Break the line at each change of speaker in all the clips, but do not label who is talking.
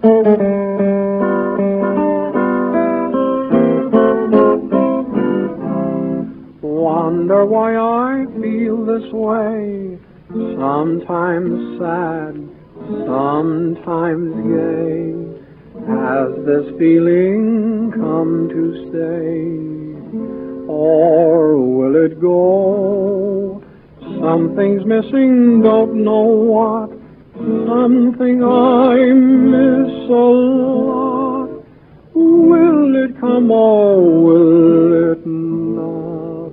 Wonder why I feel this way, sometimes sad, sometimes gay. Has this feeling come to stay, or will it go? Something's missing, don't know what, something I miss a lot. Will it come or will it not?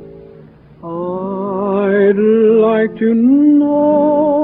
I'd like to know.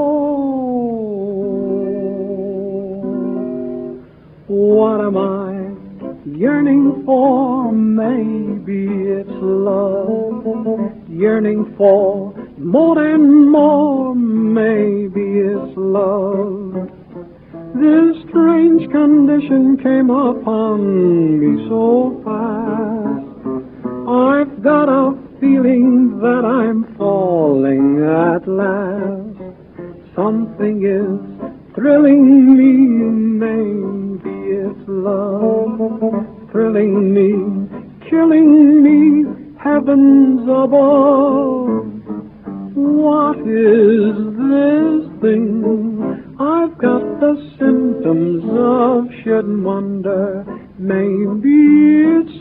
What am I yearning for? Maybe it's love. Yearning for more and more. Maybe it's love. This strange condition came upon me so fast. I've got a feeling that I'm falling at last. Something is thrilling me, maybe it's love. Thrilling me, killing me, heavens above. What is this thing? I've got the symptoms of shouldn't wonder. Maybe it's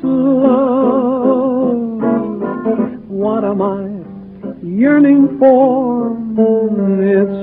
love. What am I yearning for? It's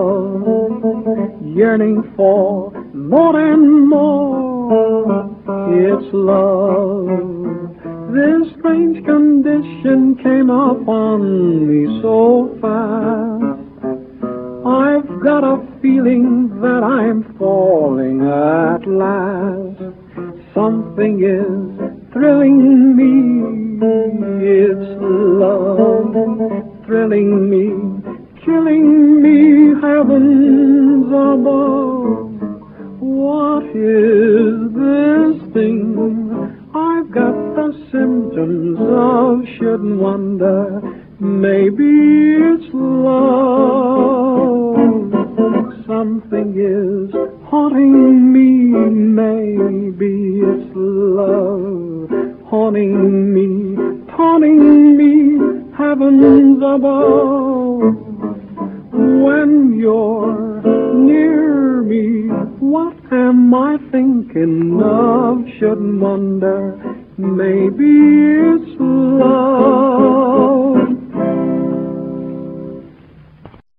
love. Yearning for more and more. It's love. This strange condition came upon me so fast. I've got a feeling that I'm falling at last. Something is thrilling me, it's love. Thrilling me, killing me, heavens above. What is this thing? I've got the symptoms of shouldn't wonder. Maybe it's love. Something is haunting me. Maybe it's love. Haunting me, taunting me, heavens above. When you're near me, what am I thinking of? Shouldn't wonder. Maybe it's love.